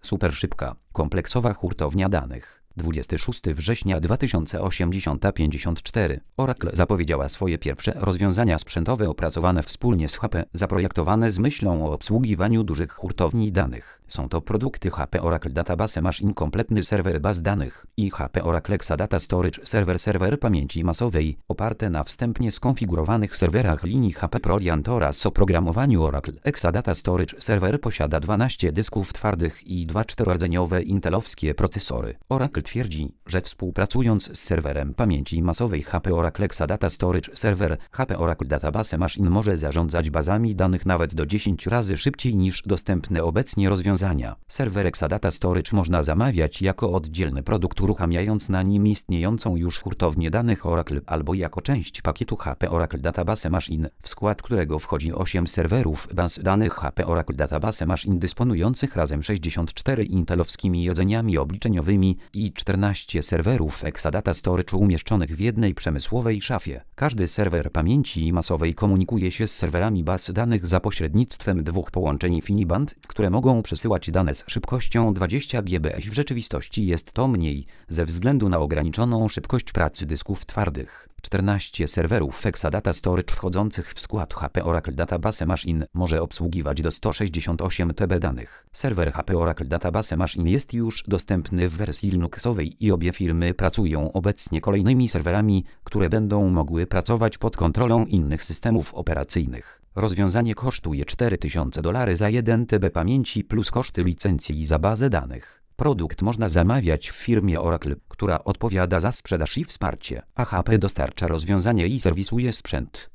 Super szybka, kompleksowa hurtownia danych. 26 września 2080-54 Oracle zapowiedziała swoje pierwsze rozwiązania sprzętowe opracowane wspólnie z HP, zaprojektowane z myślą o obsługiwaniu dużych hurtowni danych. Są to produkty HP Oracle Database Machine kompletny serwer baz danych i HP Oracle Exadata Storage serwer pamięci masowej, oparte na wstępnie skonfigurowanych serwerach linii HP ProLiant oraz oprogramowaniu Oracle. Exadata Storage Server posiada 12 dysków twardych i 2 czterorodzeniowe intelowskie procesory. Oracle twierdzi, że współpracując z serwerem pamięci masowej HP Oracle Exadata Storage Server, HP Oracle Database Machine może zarządzać bazami danych nawet do 10 razy szybciej niż dostępne obecnie rozwiązania. Serwer Exadata Storage można zamawiać jako oddzielny produkt, uruchamiając na nim istniejącą już hurtownię danych Oracle albo jako część pakietu HP Oracle Database Machine, w skład którego wchodzi 8 serwerów baz danych HP Oracle Database Machine dysponujących razem 64 intelowskimi rdzeniami obliczeniowymi i 14 serwerów Exadata Storage umieszczonych w jednej przemysłowej szafie. Każdy serwer pamięci masowej komunikuje się z serwerami baz danych za pośrednictwem 2 połączeń InfiniBand, które mogą przesyłać dane z szybkością 20 GB. W rzeczywistości jest to mniej, ze względu na ograniczoną szybkość pracy dysków twardych. 14 serwerów Exadata Storage wchodzących w skład HP Oracle Database Machine może obsługiwać do 168 TB danych. Serwer HP Oracle Database Machine jest już dostępny w wersji Linuxowej i obie firmy pracują obecnie kolejnymi serwerami, które będą mogły pracować pod kontrolą innych systemów operacyjnych. Rozwiązanie kosztuje $4000 za 1 TB pamięci plus koszty licencji za bazę danych. Produkt można zamawiać w firmie Oracle, która odpowiada za sprzedaż i wsparcie, a HP dostarcza rozwiązanie i serwisuje sprzęt.